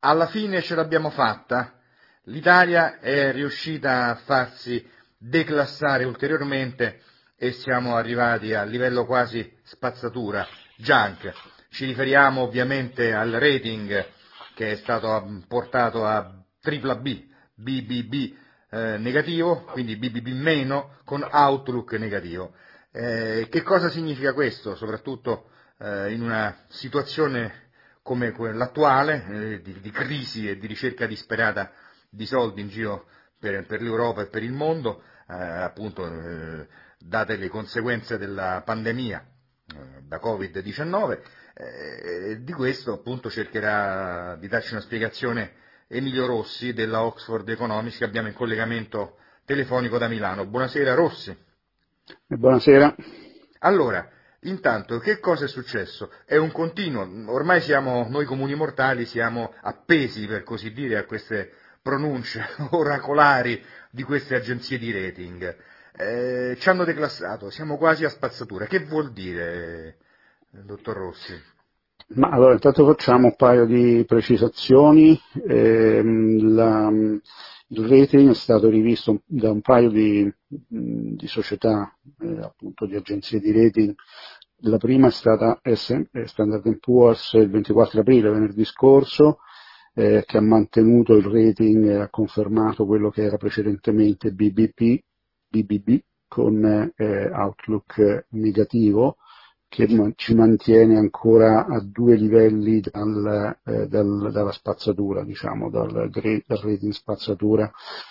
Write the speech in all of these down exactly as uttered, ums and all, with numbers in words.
alla fine ce l'abbiamo fatta. L'Italia è riuscita a farsi declassare ulteriormente e siamo arrivati a livello quasi spazzatura, junk. Ci riferiamo ovviamente al rating che è stato portato a tripla B, B B B eh, negativo, quindi B B B meno con Outlook negativo. Eh, che cosa significa questo? Soprattutto eh, in una situazione come quella attuale, eh, di, di crisi e di ricerca disperata di soldi in giro per, per l'Europa e per il mondo, eh, appunto eh, date le conseguenze della pandemia eh, da covid diciannove, eh, di questo appunto cercherà di darci una spiegazione Emilio Rossi della Oxford Economics che abbiamo in collegamento telefonico da Milano. Buonasera Rossi. Buonasera. Allora, intanto che cosa è successo? È un continuo, ormai siamo, noi comuni mortali siamo appesi per così dire a queste pronunce oracolari di queste agenzie di rating. Eh, ci hanno declassato, siamo quasi a spazzatura. Che vuol dire, dottor Rossi? Ma allora, intanto facciamo un paio di precisazioni. Ehm, la, il rating è stato rivisto da un paio di, di società, eh, appunto di agenzie di rating. La prima è stata Standard and Poor's il ventiquattro aprile, venerdì scorso, eh, che ha mantenuto il rating e ha confermato quello che era precedentemente B B P, B B B con eh, outlook negativo, che ci mantiene ancora a due livelli dal, eh, dal, dalla spazzatura, diciamo, dal, dal rating spazzatura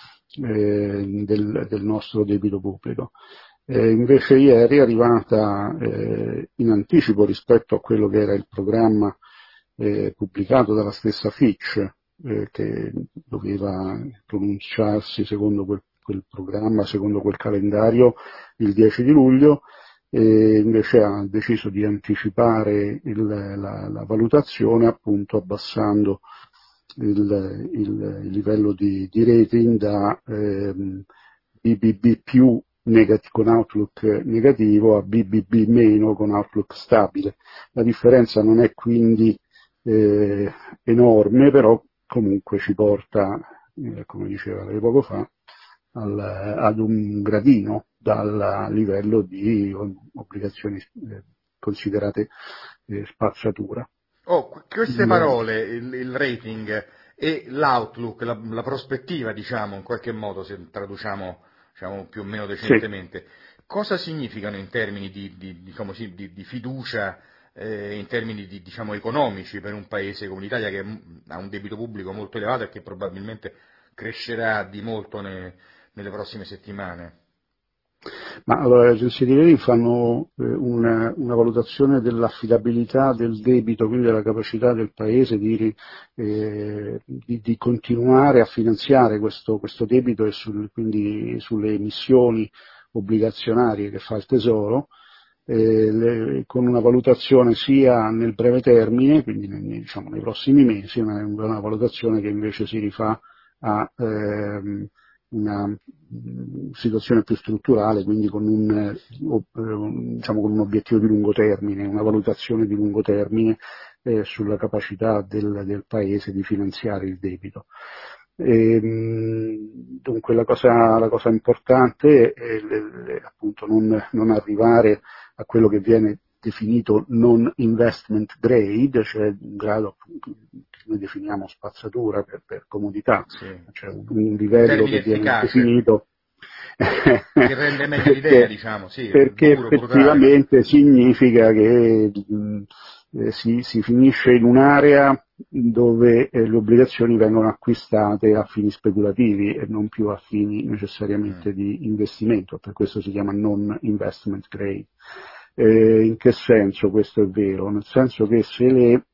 eh, del, del nostro debito pubblico. Eh, invece ieri è arrivata eh, in anticipo rispetto a quello che era il programma eh, pubblicato dalla stessa Fitch, eh, che doveva pronunciarsi secondo quel, quel programma, secondo quel calendario, il dieci di luglio, e invece ha deciso di anticipare il, la, la valutazione appunto abbassando il, il, il livello di, di rating da ehm, B B B più negati, con outlook negativo a B B B meno con outlook stabile. La differenza non è quindi eh, enorme, però comunque ci porta, eh, come diceva lei poco fa, al, ad un gradino dal livello di obbligazioni eh, considerate eh, spazzatura. Oh, queste Il, parole, il, il rating e l'outlook, la, la prospettiva, diciamo, in qualche modo, se traduciamo diciamo, più o meno sì. decentemente, cosa significano in termini di, di, diciamo, di, di fiducia, eh, in termini di, diciamo, economici per un paese come l'Italia che ha un debito pubblico molto elevato e che probabilmente crescerà di molto ne, nelle prossime settimane? Ma allora le agenzie di rating fanno eh, una, una valutazione dell'affidabilità del debito, quindi della capacità del Paese di, eh, di, di continuare a finanziare questo, questo debito e sul, quindi sulle emissioni obbligazionarie che fa il Tesoro, eh, le, con una valutazione sia nel breve termine, quindi nei, diciamo, nei prossimi mesi, una, una valutazione che invece si rifà a ehm, una situazione più strutturale, quindi con un, diciamo, con un obiettivo di lungo termine, una valutazione di lungo termine eh, sulla capacità del, del Paese di finanziare il debito. E, dunque la cosa, la cosa importante è le, le, appunto non, non arrivare a quello che viene definito non investment grade, cioè un grado che noi definiamo spazzatura per, per comodità, Sì. cioè un, un Un livello termine che viene efficace, definito che rende meglio l'idea, perché, diciamo, sì, perché duro, brutale, ma... effettivamente significa che mh, eh, si, si finisce in un'area dove eh, le obbligazioni vengono acquistate a fini speculativi e non più a fini necessariamente Mm. di investimento, per questo si chiama non investment grade. Eh, in che senso questo è vero? Nel senso che se le,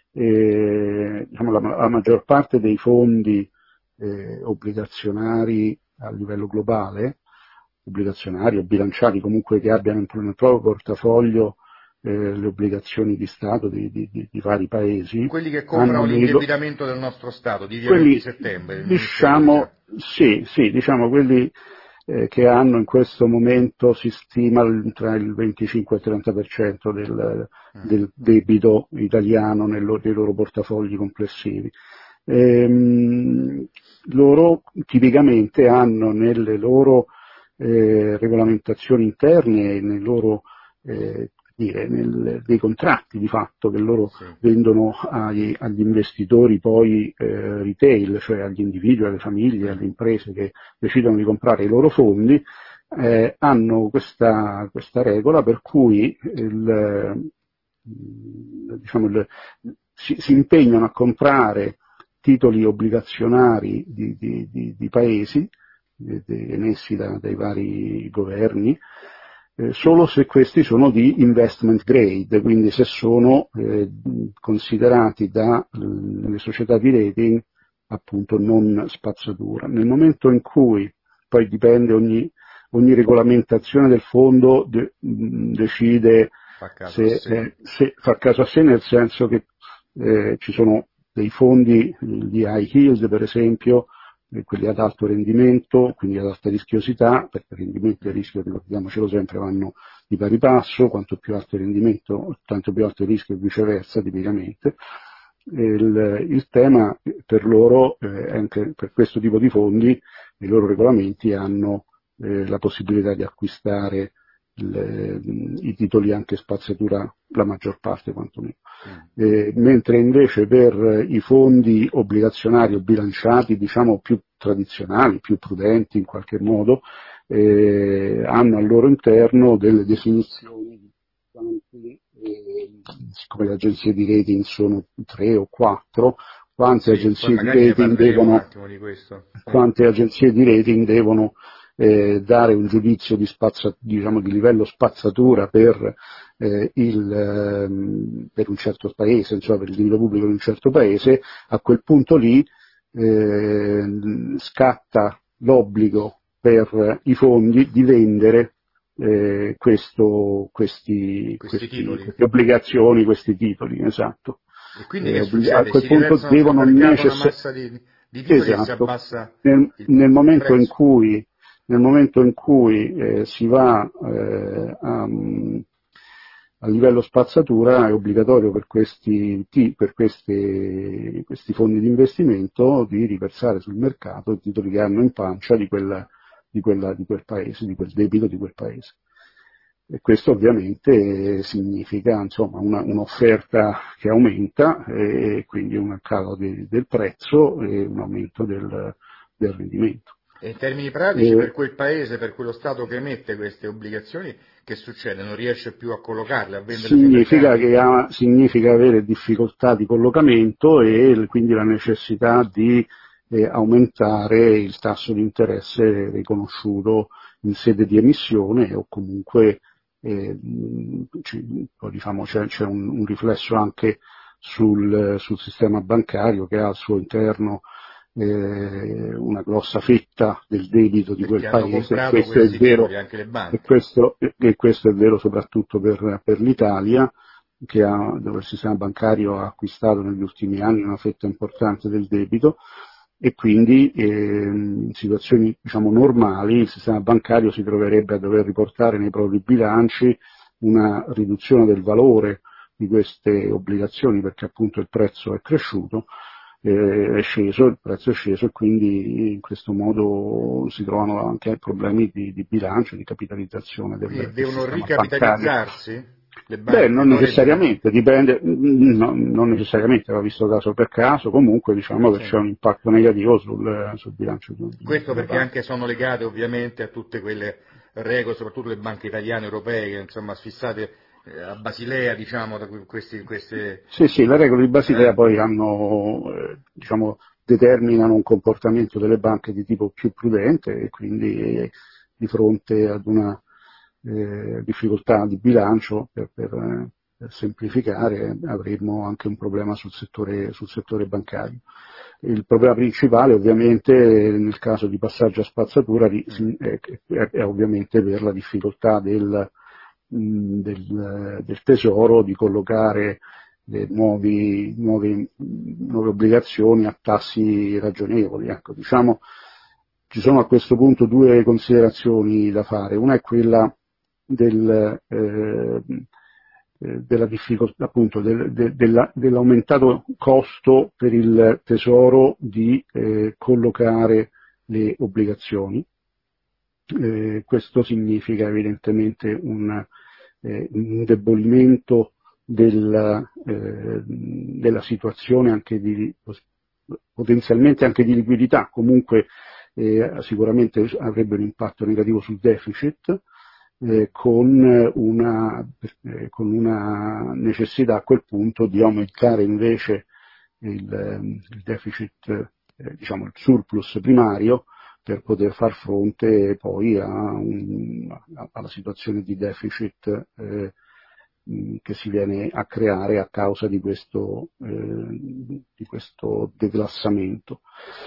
eh, diciamo, la, la maggior parte dei fondi eh, obbligazionari a livello globale, obbligazionari o bilanciati comunque che abbiano nel proprio portafoglio eh, le obbligazioni di Stato di, di, di, di vari paesi, Quelli che hanno comprano meno, l'indebitamento del nostro Stato, di via venti quelli settembre, il Ministero, diciamo. diciamo, sì, sì, diciamo quelli eh, che hanno in questo momento si stima tra il venticinque e il trenta per cento del, Mm. del debito italiano nel, nei loro portafogli complessivi. Ehm, loro tipicamente hanno nelle loro eh, regolamentazioni interne e nei loro eh, dire, nel, dei contratti di fatto che loro Sì. vendono ai, agli investitori poi eh, retail, cioè agli individui, alle famiglie, alle imprese che decidono di comprare i loro fondi, eh, hanno questa, questa regola per cui il, diciamo, il, si, si impegnano a comprare titoli obbligazionari di, di, di, di paesi eh, emessi da, dai vari governi, eh, solo se questi sono di investment grade, quindi se sono eh, considerati dalle società di rating appunto non spazzatura. Nel momento in cui, poi dipende, ogni, ogni regolamentazione del fondo de, decide Fa caso se, a sé. eh, se fa caso a sé, nel senso che eh, ci sono dei fondi di high yield per esempio, eh, quelli ad alto rendimento, quindi ad alta rischiosità, perché il rendimento e il rischio, ricordiamocelo sempre, vanno di pari passo, quanto più alto il rendimento, tanto più alto il rischio e viceversa tipicamente. Il, il tema per loro, eh, anche per questo tipo di fondi, i loro regolamenti hanno eh, la possibilità di acquistare le, i titoli anche spazzatura, la maggior parte quantomeno. Mm. Eh, mentre invece per i fondi obbligazionari o bilanciati, diciamo più tradizionali, più prudenti in qualche modo, eh, hanno al loro interno delle definizioni di quanti, eh, siccome le agenzie di rating sono tre o quattro, quante sì, agenzie di rating devono, di questo. Sì. quante agenzie di rating devono eh, dare un giudizio di, spazza, diciamo, di livello spazzatura per, eh, il, ehm, per un certo paese, insomma per il diritto pubblico di un certo paese, a quel punto lì eh, scatta l'obbligo per i fondi di vendere eh, questo, questi, questi, questi, titoli. queste obbligazioni, questi titoli, esatto. E quindi Eh, che obblig- succede? a quel Si punto riversano sul devono mercato una necessariamente massa di, di titoli esatto. e si abbassa nel, il, nel momento il in cui nel momento in cui eh, si va eh, a, a livello spazzatura è obbligatorio per questi, per questi, questi fondi di investimento di riversare sul mercato i titoli che hanno in pancia di, quella, di, quella, di quel paese, di quel debito di quel paese. E questo ovviamente significa insomma una, un'offerta che aumenta e quindi un calo di, del prezzo e un aumento del, del rendimento. E in termini pratici, E per quel paese, per quello Stato che emette queste obbligazioni, che succede? Non riesce più a collocarle, a venderle sui significa, mercati? che ha, significa avere difficoltà di collocamento e quindi la necessità di eh, aumentare il tasso di interesse riconosciuto in sede di emissione o comunque eh, diciamo, c'è, c'è un, un riflesso anche sul, sul sistema bancario che ha al suo interno eh, una grossa fetta del debito di Perché quel hanno paese, e comprato questo è questi vero, titoli, anche le e banche. questo, e questo è vero soprattutto per, per l'Italia, che ha, dove il sistema bancario ha acquistato negli ultimi anni una fetta importante del debito, e quindi eh, in situazioni diciamo normali il sistema bancario si troverebbe a dover riportare nei propri bilanci una riduzione del valore di queste obbligazioni perché appunto il prezzo è cresciuto, eh, è sceso, il prezzo è sceso e quindi in questo modo si trovano anche problemi di, di bilancio, di capitalizzazione del, Quindi del devono sistema bancario. ricapitalizzarsi le Beh, banche? non Dovrebbero? necessariamente, dipende, no, non necessariamente, va visto caso per caso, comunque diciamo che Sì. c'è un impatto negativo sul, sul bilancio Questo della perché banca. anche sono legate ovviamente a tutte quelle regole, soprattutto le banche italiane europee, che insomma sfissate eh, a Basilea, diciamo, da questi, queste... Sì, sì, le regole di Basilea Eh? poi hanno, eh, diciamo, determinano un comportamento delle banche di tipo più prudente e quindi eh, di fronte ad una eh, difficoltà di bilancio, per, per, eh, per semplificare, avremmo anche un problema sul settore, sul settore bancario. Il problema principale ovviamente nel caso di passaggio a spazzatura è, è, è ovviamente per la difficoltà del, del, del Tesoro di collocare le nuovi, nuove, nuove obbligazioni a tassi ragionevoli. Ecco, diciamo, ci sono a questo punto due considerazioni da fare. Una è quella del, eh, eh, della difficoltà, appunto, del, de, della, dell'aumentato costo per il Tesoro di eh, collocare le obbligazioni. Eh, questo significa evidentemente un, eh, un indebolimento della, eh, della situazione anche di, potenzialmente anche di liquidità, comunque eh, sicuramente avrebbe un impatto negativo sul deficit, eh, con, una, eh, con una necessità a quel punto di aumentare invece il, il deficit, eh, diciamo il surplus primario, per poter far fronte poi a un, a, alla situazione di deficit eh, che si viene a creare a causa di questo, eh, di questo declassamento.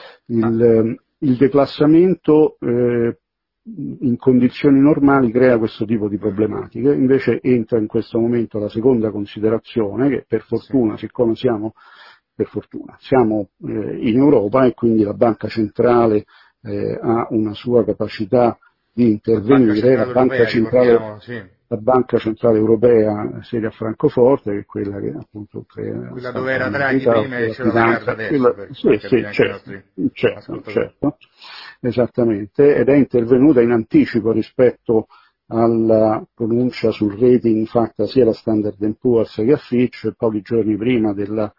Il, il declassamento eh, in condizioni normali crea questo tipo di problematiche, invece entra in questo momento la seconda considerazione, che per fortuna, sì. siccome siamo, per fortuna, siamo eh, in Europa e quindi la Banca Centrale eh, ha una sua capacità di intervenire, la Banca Centrale, la Banca Centrale, sì. la Banca Centrale Europea sede a Francoforte, che è quella che appunto crea quella dove era Draghi prima e c'è la Lagarde adesso, quella, per sì, sì, certo, certo, certo, esattamente, ed è intervenuta in anticipo rispetto alla pronuncia sul rating fatta sia da Standard and Poor's che a Fitch. Pochi giorni prima della,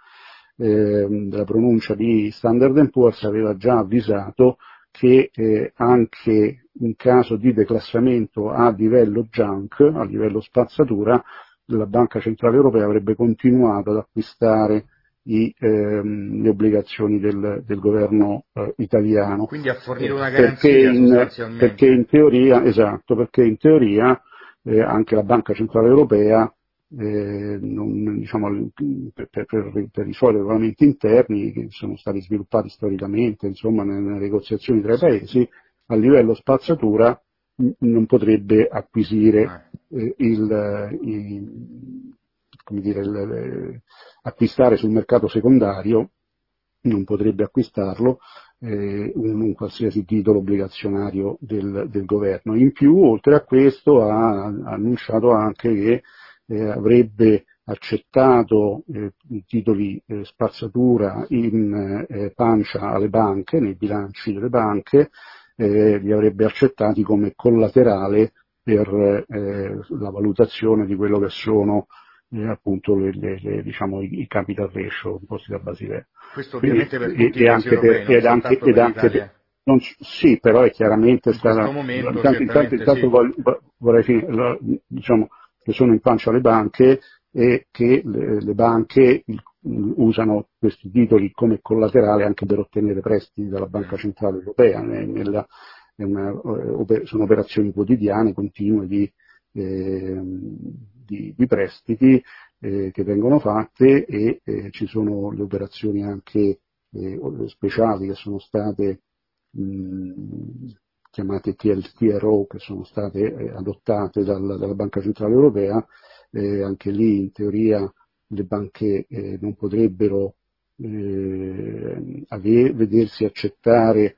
eh, della pronuncia di Standard and Poor's aveva già avvisato che eh, anche in caso di declassamento a livello junk, a livello spazzatura, la Banca Centrale Europea avrebbe continuato ad acquistare i, ehm, le obbligazioni del, del governo eh, italiano. Quindi a fornire una garanzia perché in, sostanzialmente. Perché in teoria, esatto, perché in teoria eh, anche la Banca Centrale Europea Eh, non, diciamo, per, per, per i suoi regolamenti interni che sono stati sviluppati storicamente, insomma, nelle negoziazioni tra i paesi, a livello spazzatura mh, non potrebbe acquisire eh, il, il, come dire, il, il, acquistare sul mercato secondario, non potrebbe acquistarlo eh, un, un qualsiasi titolo obbligazionario del, del governo. In più, oltre a questo, ha, ha annunciato anche che Eh, avrebbe accettato eh, i titoli eh, spazzatura in eh, pancia alle banche, nei bilanci delle banche, eh, li avrebbe accettati come collaterale per eh, la valutazione di quello che sono eh, appunto le, le, le, diciamo, i, i capital ratio imposti da Basilea. Questo ovviamente Quindi, per tutti i paesi europei, non soltanto per l'Italia. Non, sì, però è chiaramente in stata. Questo momento, intanto, intanto, intanto sì. vorrei, vorrei finire, diciamo, che sono in pancia alle banche e che le, le banche usano questi titoli come collaterale anche per ottenere prestiti dalla Banca Centrale Europea. Nella, una, sono operazioni quotidiane, continue di, eh, di, di prestiti eh, che vengono fatte e eh, ci sono le operazioni anche eh, speciali che sono state mh, chiamate T R O, che sono state eh, adottate dal, dalla Banca Centrale Europea. Eh, anche lì in teoria le banche eh, non potrebbero eh, ave- vedersi accettare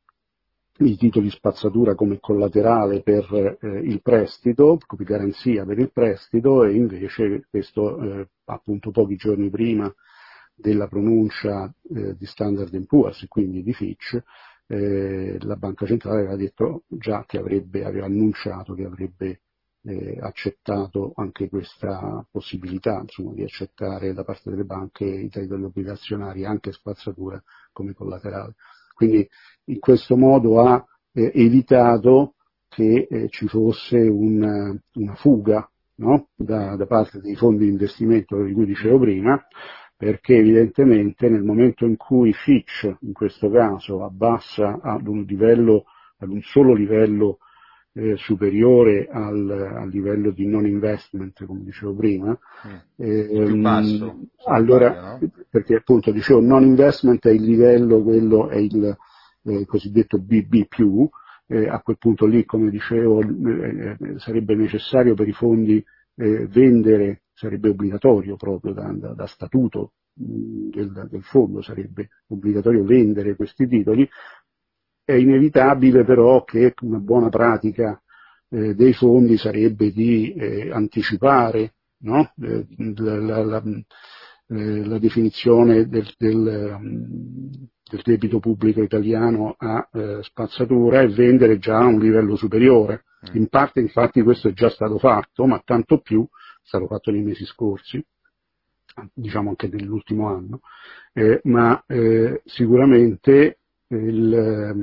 i titoli spazzatura come collaterale per eh, il prestito, come garanzia per il prestito, e invece questo eh, appunto pochi giorni prima della pronuncia eh, di Standard and Poor's, quindi di Fitch, eh, la Banca Centrale aveva detto già che avrebbe, aveva annunciato che avrebbe eh, accettato anche questa possibilità, insomma, di accettare da parte delle banche i titoli obbligazionari anche spazzatura come collaterale. Quindi in questo modo ha eh, evitato che eh, ci fosse un, una fuga, no? da, da parte dei fondi di investimento di cui dicevo prima, perché evidentemente nel momento in cui Fitch in questo caso abbassa ad un livello, ad un solo livello eh, superiore al, al livello di non investment, come dicevo prima, mm. ehm, più basso, allora, sbaglio, no? Perché appunto dicevo non investment è il livello, quello è il eh, cosiddetto B B più, eh, a quel punto lì, come dicevo, eh, sarebbe necessario per i fondi eh, vendere, sarebbe obbligatorio proprio da, da, da statuto mh, del, del fondo, sarebbe obbligatorio vendere questi titoli. È inevitabile però che una buona pratica eh, dei fondi sarebbe di eh, anticipare no? Eh, la, la, la, eh, la definizione del, del, del debito pubblico italiano a eh, spazzatura e vendere già a un livello superiore. In parte infatti questo è già stato fatto, ma tanto più è stato fatto nei mesi scorsi, diciamo anche nell'ultimo anno, eh, ma eh, sicuramente il,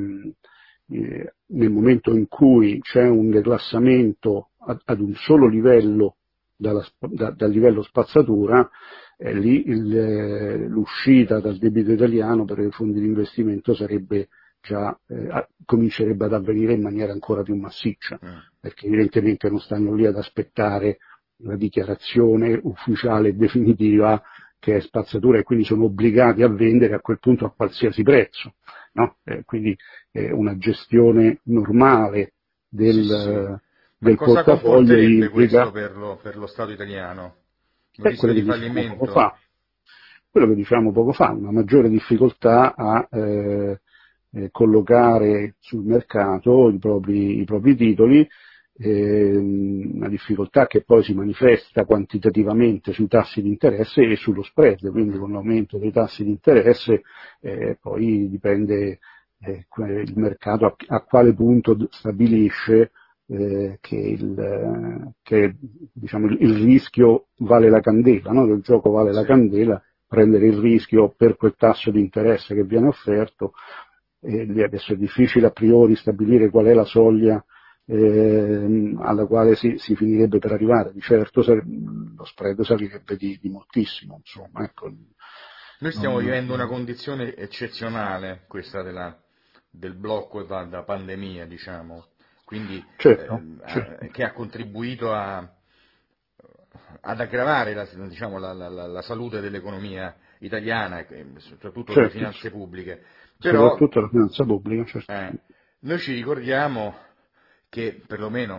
eh, nel momento in cui c'è un declassamento ad, ad un solo livello dalla, da, dal livello spazzatura, eh, lì il, l'uscita dal debito italiano per i fondi di investimento sarebbe già eh, comincerebbe ad avvenire in maniera ancora più massiccia, perché evidentemente non stanno lì ad aspettare la dichiarazione ufficiale e definitiva che è spazzatura e quindi sono obbligati a vendere a quel punto a qualsiasi prezzo, no? Eh, quindi è una gestione normale del, sì, sì. del cosa portafoglio comporterebbe implica... questo per lo, per lo Stato italiano? Un È rischio quello di che diciamo poco fallimento? fa, quello che diciamo poco fa, una maggiore difficoltà a eh, eh, collocare sul mercato i propri, i propri titoli, eh, una difficoltà che poi si manifesta quantitativamente sui tassi di interesse e sullo spread, quindi con l'aumento dei tassi di interesse eh, poi dipende eh, il mercato a, a quale punto stabilisce eh, che, il, che diciamo, il, il rischio vale la candela, no? Il gioco vale la Sì. candela, prendere il rischio per quel tasso di interesse che viene offerto. E adesso è difficile a priori stabilire qual è la soglia eh, alla quale si, si finirebbe per arrivare, di certo sare- lo spread salirebbe di, di moltissimo, insomma, ecco. Noi stiamo Non, vivendo una condizione eccezionale, questa della, del blocco da, da pandemia, diciamo, quindi certo, eh, certo. che ha contribuito a, ad aggravare la, diciamo, la, la, la salute dell'economia italiana e soprattutto delle Certo, finanze pubbliche. Però soprattutto la finanza pubblica, certo. eh, noi ci ricordiamo che perlomeno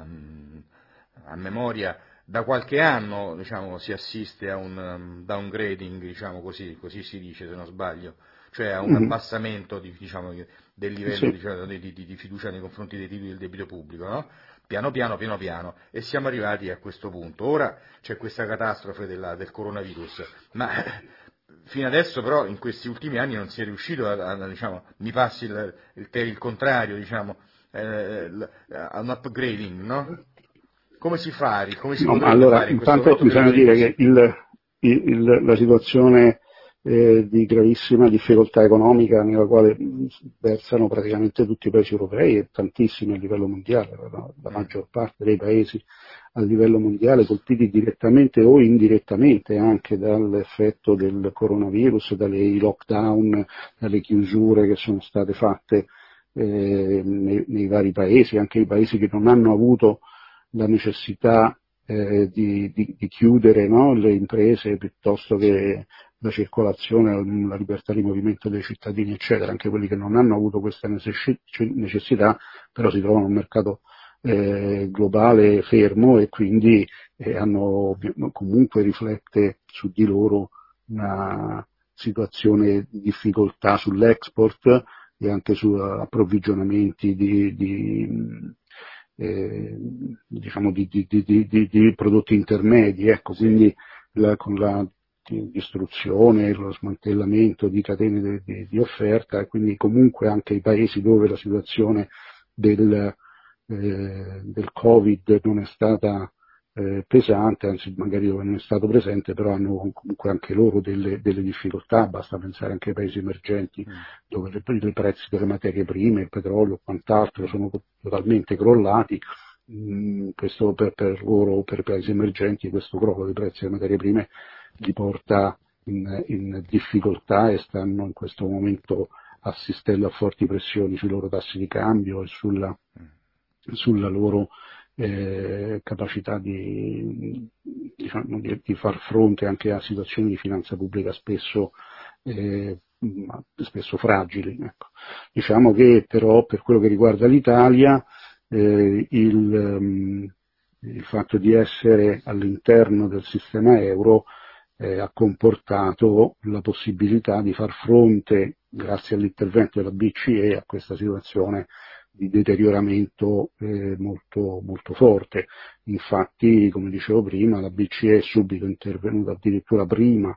a, a memoria da qualche anno, diciamo, si assiste a un um, downgrading, diciamo così, così si dice se non sbaglio, cioè a un Mm-hmm. abbassamento di, diciamo, del livello Sì. diciamo, di, di, di fiducia nei confronti dei titoli del debito pubblico, no? Piano piano, piano piano, e siamo arrivati a questo punto. Ora c'è questa catastrofe della, del coronavirus, ma fino adesso però in questi ultimi anni non si è riuscito a, a diciamo, mi passi il, il, il contrario, diciamo, eh, a un upgrading, no? Come si fa, come si No, ma potrebbe allora, fare in questo intanto momento per bisogna ridurre i dire costi? che il, il, il, la situazione eh, di gravissima difficoltà economica nella quale versano praticamente tutti i paesi europei e tantissimi a livello mondiale, la, la Mm. maggior parte dei paesi a livello mondiale colpiti direttamente o indirettamente anche dall'effetto del coronavirus, dai lockdown, dalle chiusure che sono state fatte eh, nei, nei vari paesi, anche i paesi che non hanno avuto la necessità eh, di, di, di chiudere, no, le imprese piuttosto che la circolazione, la libertà di movimento dei cittadini, eccetera, anche quelli che non hanno avuto questa necessità, però si trovano in un mercato eh, globale fermo e quindi eh, hanno comunque riflette su di loro una situazione di difficoltà sull'export e anche su approvvigionamenti di, di eh, diciamo di, di, di, di, di prodotti intermedi, ecco, Sì. quindi la, con la distruzione, lo smantellamento di catene di, di offerta e quindi comunque anche i paesi dove la situazione del, eh, del Covid non è stata eh, pesante, anzi magari dove non è stato presente, però hanno comunque anche loro delle, delle difficoltà, basta pensare anche ai paesi emergenti Mm. dove i prezzi delle materie prime, il petrolio e quant'altro sono totalmente crollati. Mm, questo per, per loro, per i paesi emergenti, questo crollo dei prezzi delle materie prime li porta in, in difficoltà e stanno in questo momento assistendo a forti pressioni sui loro tassi di cambio e sulla, sulla loro eh, capacità di, diciamo, di, di far fronte anche a situazioni di finanza pubblica spesso, eh, spesso fragili. Ecco. Diciamo che però per quello che riguarda l'Italia eh, il, um, il fatto di essere all'interno del sistema euro eh, ha comportato la possibilità di far fronte, grazie all'intervento della B C E, a questa situazione di deterioramento eh, molto, molto forte. Infatti, come dicevo prima, la B C E è subito intervenuta addirittura prima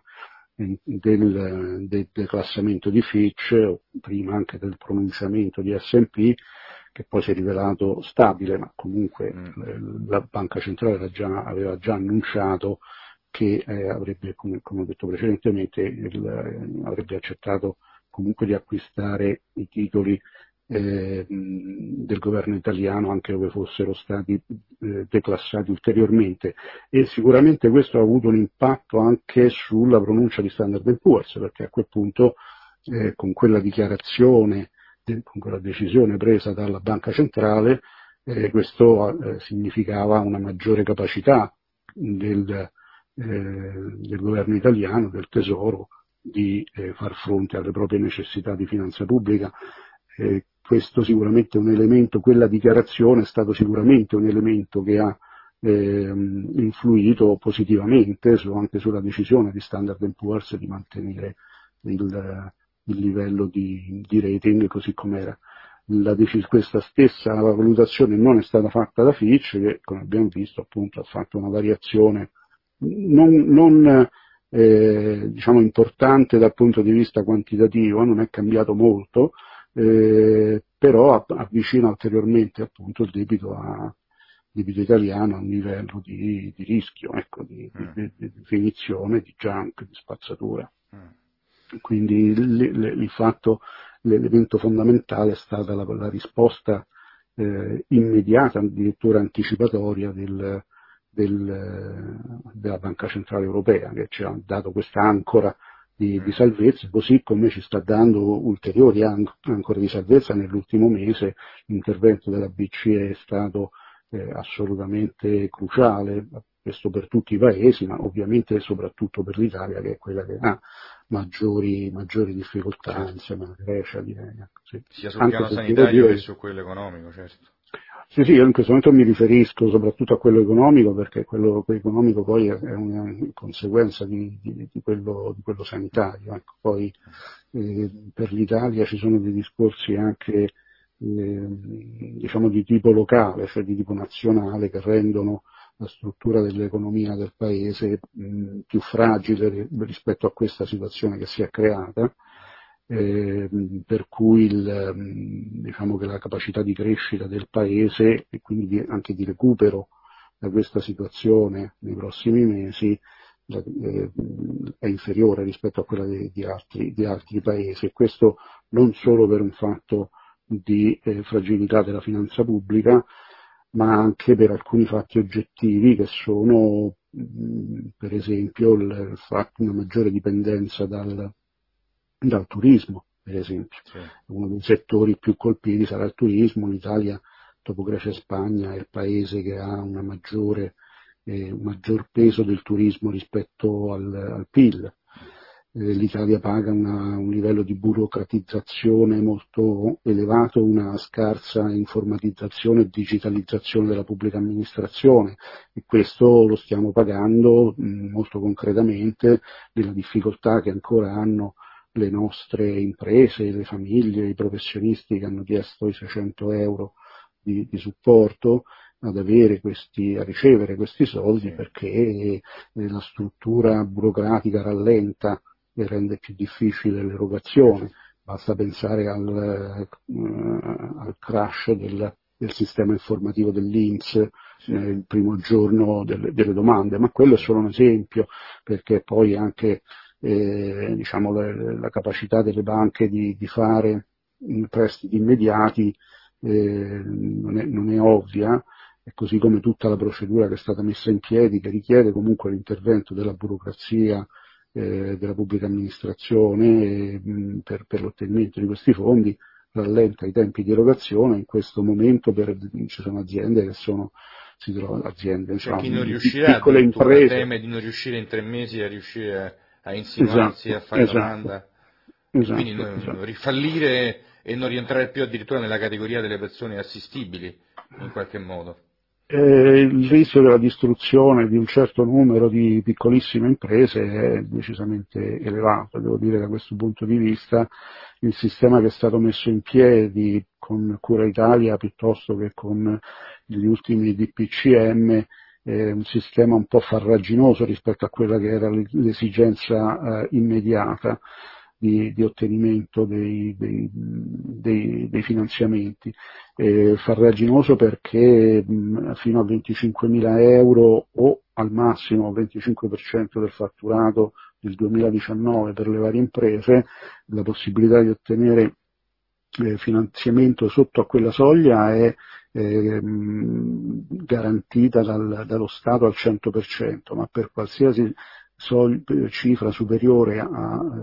del, del declassamento di Fitch, prima anche del pronunciamento di S and P, che poi si è rivelato stabile, ma comunque mm. la Banca Centrale era già, aveva già annunciato che eh, avrebbe, come, come ho detto precedentemente, il, eh, avrebbe accettato comunque di acquistare i titoli eh, del governo italiano anche dove fossero stati eh, declassati ulteriormente, e sicuramente questo ha avuto un impatto anche sulla pronuncia di Standard and Poor's, perché a quel punto eh, con quella dichiarazione, eh, con quella decisione presa dalla Banca Centrale, eh, questo eh, significava una maggiore capacità del, eh, del governo italiano, del Tesoro, di eh, far fronte alle proprie necessità di finanza pubblica. Eh, questo sicuramente è un elemento, quella dichiarazione è stato sicuramente un elemento che ha eh, influito positivamente su, anche sulla decisione di Standard and Poor's di mantenere il, il livello di, di rating così com'era. La decis- questa stessa valutazione non è stata fatta da Fitch, che come abbiamo visto appunto ha fatto una variazione non, non eh, diciamo importante dal punto di vista quantitativo, non è cambiato molto, eh, però avvicina ulteriormente appunto il debito, a, debito italiano a un livello di, di rischio, ecco, di, mm. di, di definizione, di junk, di spazzatura. Mm. Quindi il, il, il fatto, l'elemento fondamentale è stata la, la risposta eh, immediata, addirittura anticipatoria del, del, della Banca Centrale Europea, che ci ha dato questa ancora Di, di salvezza, così come ci sta dando ulteriori ancore di salvezza. Nell'ultimo mese l'intervento della B C E è stato eh, assolutamente cruciale, questo per tutti i paesi, ma ovviamente soprattutto per l'Italia, che è quella che ha maggiori, maggiori difficoltà, insieme alla Grecia, direi. Sì. Sia sul Anche piano se sanitario dire, che su quello economico, certo. Sì, sì, io in questo momento mi riferisco soprattutto a quello economico, perché quello economico poi è una conseguenza di, di, di, quello, di quello sanitario. Ecco, poi eh, per l'Italia ci sono dei discorsi anche eh, diciamo di tipo locale, cioè di tipo nazionale, che rendono la struttura dell'economia del paese mh, più fragile rispetto a questa situazione che si è creata. Eh, per cui il, diciamo che la capacità di crescita del paese e quindi di, anche di recupero da questa situazione nei prossimi mesi eh, è inferiore rispetto a quella di, di, altri, di altri paesi, e questo non solo per un fatto di eh, fragilità della finanza pubblica, ma anche per alcuni fatti oggettivi che sono mh, per esempio il, il fatto di una maggiore dipendenza dal dal turismo, per esempio. Sì. Uno dei settori più colpiti sarà il turismo. L'Italia, dopo Grecia e Spagna, è il paese che ha una maggiore, eh, un maggior peso del turismo rispetto al, al P I L. Eh, L'Italia paga una, un livello di burocratizzazione molto elevato, una scarsa informatizzazione e digitalizzazione della pubblica amministrazione, e questo lo stiamo pagando mh, molto concretamente nella difficoltà che ancora hanno le nostre imprese, le famiglie, i professionisti che hanno chiesto i seicento euro di, di supporto ad avere questi, a ricevere questi soldi, sì. Perché eh, la struttura burocratica rallenta e rende più difficile l'erogazione. Basta pensare al, uh, al crash del, del sistema informativo dell'I N P S sì. Nel primo giorno delle, delle domande, ma quello è solo un esempio, perché poi anche Eh, diciamo la, la capacità delle banche di, di fare prestiti immediati eh, non, è, non è ovvia, e così come tutta la procedura che è stata messa in piedi, che richiede comunque l'intervento della burocrazia, eh, della pubblica amministrazione eh, per, per l'ottenimento di questi fondi, rallenta i tempi di erogazione. In questo momento per, ci sono aziende che sono si trovano aziende, c'è insomma, chi non riuscirà piccole addirittura, imprese. teme di non riuscire in tre mesi a riuscire a a insinuarsi, Esatto, a fare esatto, domanda, e esatto, quindi non, esatto. rifallire e non rientrare più addirittura nella categoria delle persone assistibili in qualche modo. Eh, il rischio della distruzione di un certo numero di piccolissime imprese è decisamente elevato. Devo dire, da questo punto di vista il sistema che è stato messo in piedi con Cura Italia piuttosto che con gli ultimi D P C M è un sistema un po' farraginoso rispetto a quella che era l'esigenza eh, immediata di, di ottenimento dei, dei, dei, dei finanziamenti. Eh, farraginoso perché mh, fino a venticinquemila euro o al massimo venticinque per cento del fatturato del duemiladiciannove per le varie imprese, la possibilità di ottenere eh, finanziamento sotto a quella soglia è eh, mh, garantita dal, dallo Stato al cento per cento, ma per qualsiasi sol- cifra superiore a,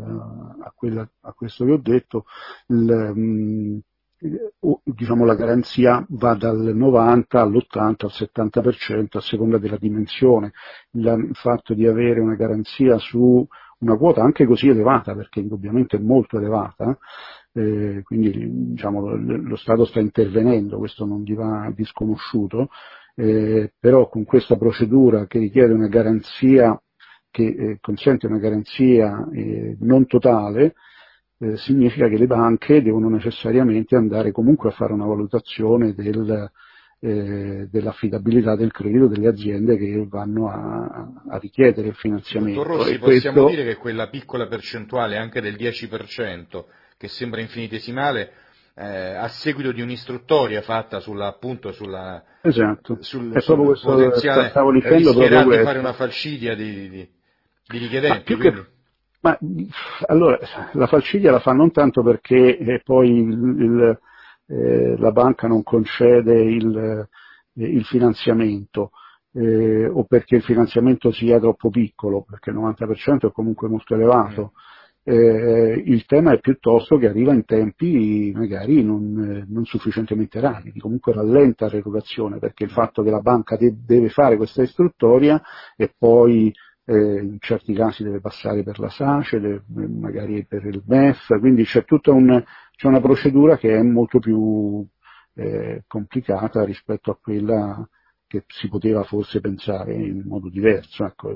a, quella, a questo che ho detto, il, mh, diciamo la garanzia va dal novanta all'ottanta al settanta per cento a seconda della dimensione. Il fatto di avere una garanzia su una quota anche così elevata, perché indubbiamente è molto elevata, eh, quindi diciamo, lo Stato sta intervenendo, questo non gli va disconosciuto, eh, però con questa procedura che richiede una garanzia, che eh, consente una garanzia eh, non totale, Eh, significa che le banche devono necessariamente andare comunque a fare una valutazione del, eh, dell'affidabilità del credito delle aziende che vanno a, a richiedere il finanziamento. Dottor Rossi, E possiamo questo... dire che quella piccola percentuale, anche del dieci per cento, che sembra infinitesimale, eh, a seguito di un'istruttoria fatta sulla, appunto, sulla, Esatto, sul, è proprio sul questo, potenziale, stavo dicendo proprio rischierà di fare una questo. falcidia di, di, di Ma richiedenti, più che... quindi... Ma allora, la falcidia la fa non tanto perché eh, poi il, il, eh, la banca non concede il, eh, il finanziamento eh, o perché il finanziamento sia troppo piccolo, perché il novanta per cento è comunque molto Mm. elevato. Eh, il tema è piuttosto che arriva in tempi magari non, non sufficientemente rapidi, comunque rallenta l'erogazione, perché il fatto che la banca de- deve fare questa istruttoria e poi eh, in certi casi deve passare per la SACE, deve, magari per il M E F, quindi c'è tutta un, c'è una procedura che è molto più eh, complicata rispetto a quella che si poteva forse pensare in modo diverso. Ecco,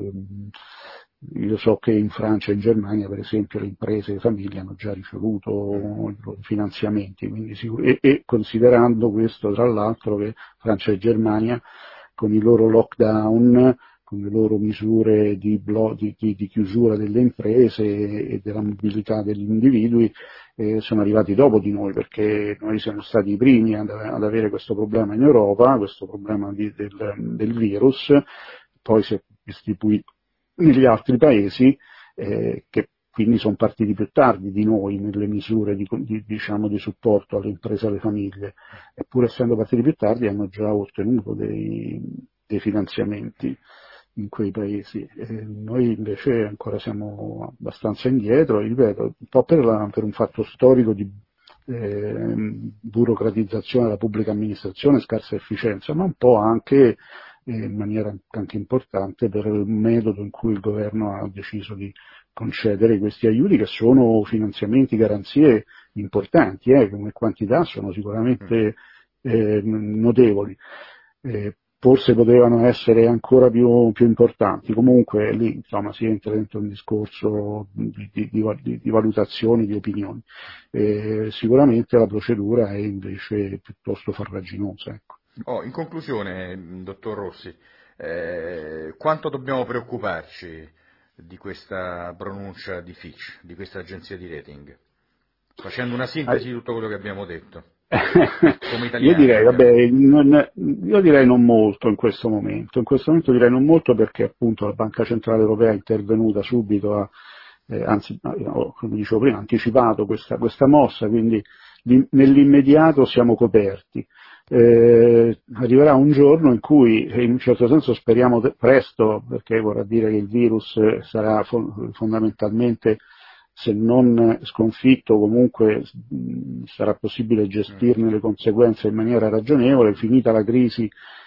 io so che in Francia e in Germania, per esempio, le imprese e le famiglie hanno già ricevuto i loro finanziamenti, quindi sicur- e, e considerando questo, tra l'altro, che Francia e Germania con i loro lockdown, con le loro misure di, blo- di, di, di chiusura delle imprese e della mobilità degli individui, eh, sono arrivati dopo di noi, perché noi siamo stati i primi ad, ad avere questo problema in Europa, questo problema di, del, del virus, poi si è distribuito negli altri paesi, eh, che quindi sono partiti più tardi di noi nelle misure di, di, diciamo, di supporto alle imprese e alle famiglie, eppur essendo partiti più tardi hanno già ottenuto dei, dei finanziamenti in quei paesi. E noi invece ancora siamo abbastanza indietro, ripeto, un po' per, la, per un fatto storico di eh, burocratizzazione della pubblica amministrazione, scarsa efficienza, ma un po' anche in maniera anche importante per il metodo in cui il governo ha deciso di concedere questi aiuti, che sono finanziamenti, garanzie importanti, eh, come quantità sono sicuramente eh, notevoli. Eh, forse potevano essere ancora più, più importanti, comunque lì insomma si entra dentro un discorso di, di, di, di valutazioni, di opinioni. Eh, sicuramente la procedura è invece piuttosto farraginosa. Ecco. Oh, in conclusione, dottor Rossi, eh, quanto dobbiamo preoccuparci di questa pronuncia di Fitch, di questa agenzia di rating? Facendo una sintesi di tutto quello che abbiamo detto, come Io italiani, direi, ovviamente. vabbè, non, io direi non molto in questo momento. In questo momento direi non molto perché appunto la Banca Centrale Europea è intervenuta subito, a, eh, anzi, no, come dicevo prima, ha anticipato questa, questa mossa, quindi di, nell'immediato siamo coperti. Eh, arriverà un giorno in cui, in un certo senso speriamo presto, perché vorrà dire che il virus sarà fo- fondamentalmente, se non sconfitto, comunque mh, sarà possibile gestirne le conseguenze in maniera ragionevole, finita la crisi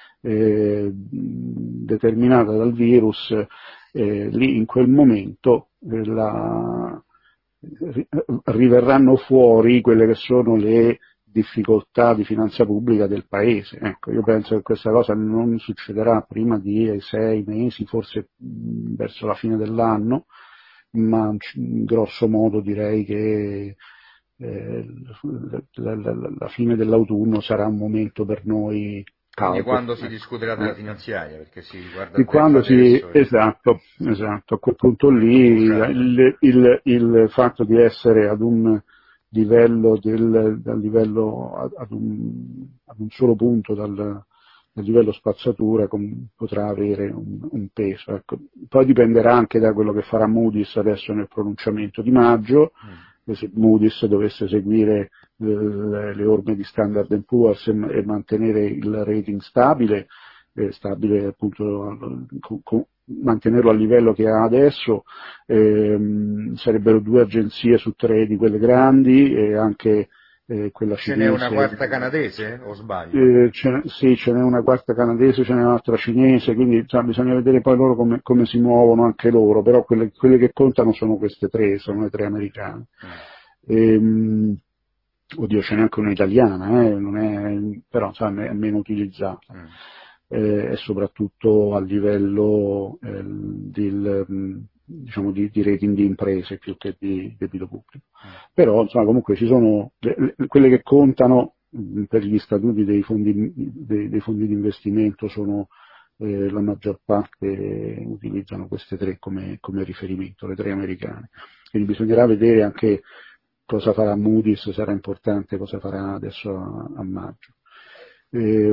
eh, determinata dal virus, eh, lì in quel momento eh, la, riverranno fuori quelle che sono le difficoltà di finanza pubblica del paese. Ecco, io penso che questa cosa non succederà prima di sei mesi, forse mh, verso la fine dell'anno, ma grosso modo direi che eh, la, la, la, la fine dell'autunno sarà un momento per noi Quindi caldo. quando si Ecco. discuterà della finanziaria, perché si guarda Di quando si, adesso. esatto, esatto, a quel punto lì il, il, il fatto di essere ad un livello del, dal livello ad un, ad un solo punto dal, dal livello spazzatura com, potrà avere un, un peso. Ecco. Poi dipenderà anche da quello che farà Moody's adesso nel pronunciamento di maggio, mm. se Moody's dovesse seguire le, le orme di Standard and Poor's e, e mantenere il rating stabile, eh, stabile appunto con, con, mantenerlo al livello che ha adesso, ehm, sarebbero due agenzie su tre di quelle grandi e anche eh, quella cinese. Ce n'è una quarta canadese o sbaglio? Eh, ce sì, ce n'è una quarta canadese, ce n'è un'altra cinese, quindi cioè, bisogna vedere poi loro come, come si muovono anche loro, però quelle, quelle che contano sono queste tre, sono le tre americane. Mm. Ehm, oddio, ce n'è anche una italiana, eh, non è, però insomma, è meno utilizzata. Mm. Eh, e soprattutto a livello eh, del, diciamo, di, di rating di imprese più che di debito pubblico. Mm. Però insomma comunque ci sono le, le, quelle che contano mh, per gli statuti dei fondi, dei, dei fondi di investimento sono eh, la maggior parte utilizzano queste tre come, come riferimento, le tre americane. Quindi bisognerà vedere anche cosa farà Moody's, sarà importante cosa farà adesso a, a maggio. Eh,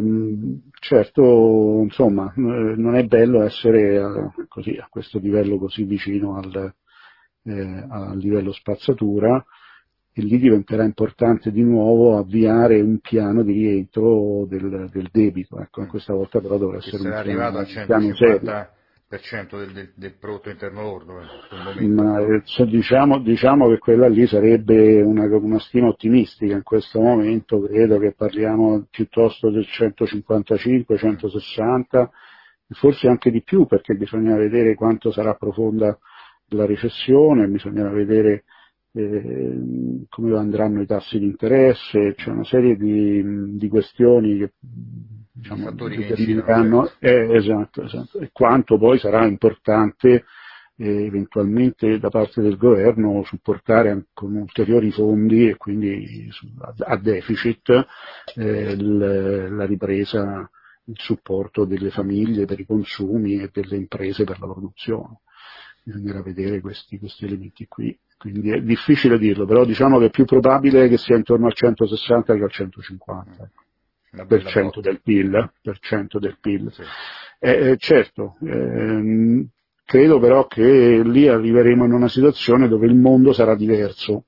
certo, insomma, eh, non è bello essere a, così, a questo livello così vicino al, eh, al livello spazzatura, e lì diventerà importante di nuovo avviare un piano di rientro del, del debito. Ecco, questa volta però dovrà che essere sarà un piano, arrivato al centocinquanta per cento del, del, del prodotto interno lordo in quel momento. Ma eh, diciamo, diciamo che quella lì sarebbe una, una stima ottimistica in questo momento, credo che parliamo piuttosto del centocinquantacinque centosessanta, forse anche di più, perché bisogna vedere quanto sarà profonda la recessione, bisogna vedere eh, come andranno i tassi di interesse, c'è una serie di, di questioni che diciamo, determineranno, eh, esatto, esatto, e quanto poi sarà importante eh, eventualmente da parte del governo supportare con ulteriori fondi e quindi a deficit eh, il, la ripresa, il supporto delle famiglie per i consumi e delle imprese per la produzione. Bisognerà vedere questi, questi elementi qui. Quindi è difficile dirlo, però diciamo che è più probabile che sia intorno al centosessanta che al centocinquanta per cento del P I L, per cento del P I L. Sì. Eh, certo, ehm, credo però che lì arriveremo in una situazione dove il mondo sarà diverso.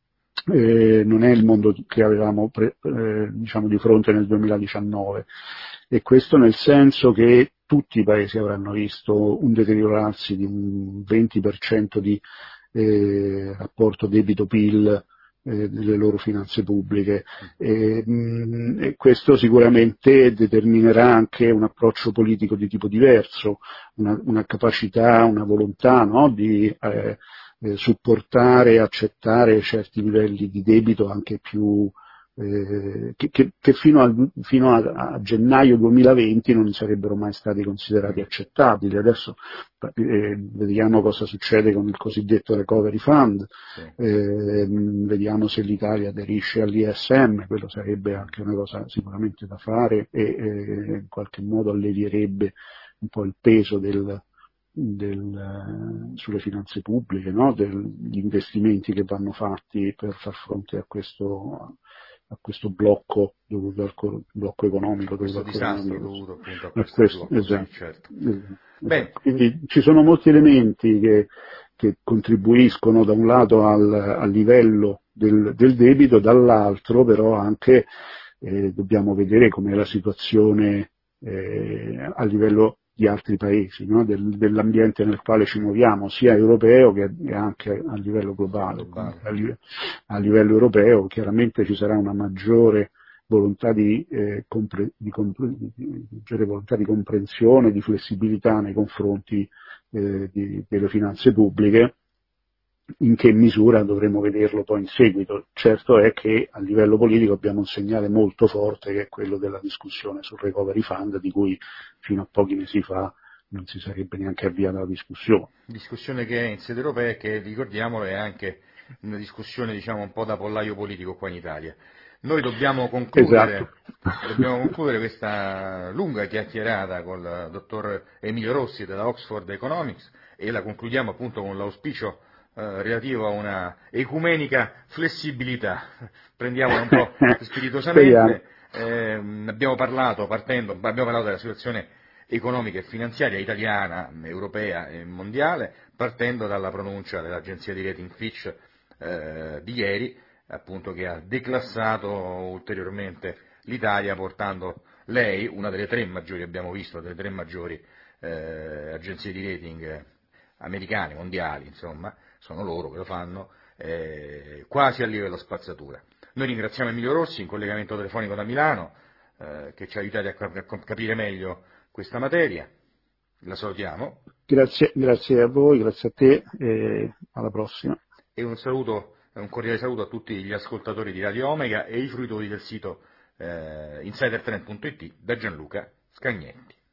Eh, non è il mondo che avevamo pre, eh, diciamo di fronte nel duemiladiciannove, e questo nel senso che tutti i paesi avranno visto un deteriorarsi di un venti per cento di eh, rapporto debito-P I L eh, delle loro finanze pubbliche, e, mh, e questo sicuramente determinerà anche un approccio politico di tipo diverso, una, una capacità, una volontà, no, di eh, eh, supportare e accettare certi livelli di debito anche più eh, che, che, che fino, a, fino a, a gennaio duemilaventi non sarebbero mai stati considerati accettabili. Adesso eh, vediamo cosa succede con il cosiddetto Recovery Fund, sì. eh, vediamo se l'Italia aderisce all'I S M, quello sarebbe anche una cosa sicuramente da fare e eh, in qualche modo allevierebbe un po' il peso del Del, sulle finanze pubbliche, no? Degli investimenti che vanno fatti per far fronte a questo, a questo blocco dovuto al blocco economico, questo dovuto disastro dovuto appunto a questo, a questo blocco, esatto, sì, certo. esatto. Beh. Quindi ci sono molti elementi che, che contribuiscono da un lato al, al livello del, del debito, dall'altro però anche eh, dobbiamo vedere com'è la situazione eh, a livello di altri paesi, no? Del, dell'ambiente nel quale ci muoviamo, sia europeo che anche a livello globale. A, livello, a livello europeo chiaramente ci sarà una maggiore volontà di, eh, compre, di, compre, di maggiore volontà di comprensione, di flessibilità nei confronti eh, di, delle finanze pubbliche, in che misura dovremo vederlo poi in seguito. Certo è che a livello politico abbiamo un segnale molto forte che è quello della discussione sul Recovery Fund, di cui fino a pochi mesi fa non si sarebbe neanche avviata la discussione. Discussione che è in sede europea e che, ricordiamolo, è anche una discussione diciamo un po' da pollaio politico qua in Italia. Noi dobbiamo Esatto. concludere, dobbiamo concludere questa lunga chiacchierata col dottor Emilio Rossi della Oxford Economics e la concludiamo appunto con l'auspicio eh, relativo a una ecumenica flessibilità. Prendiamola un po' Speriamo. spiritosamente. Eh, abbiamo parlato, partendo, abbiamo parlato della situazione economica e finanziaria italiana, europea e mondiale, partendo dalla pronuncia dell'agenzia di rating Fitch eh, di ieri, appunto, che ha declassato ulteriormente l'Italia, portando lei, una delle tre maggiori, abbiamo visto, delle tre maggiori eh, agenzie di rating americane, mondiali, insomma, sono loro che lo fanno, eh, quasi a livello spazzatura. Noi ringraziamo Emilio Rossi in collegamento telefonico da Milano, eh, che ci ha aiutati a, cap- a capire meglio questa materia. La salutiamo. Grazie, grazie a voi, grazie a te e alla prossima. E un saluto, un cordiale saluto a tutti gli ascoltatori di Radio Omega e i fruitori del sito eh, insider trend punto it da Gianluca Scagnetti.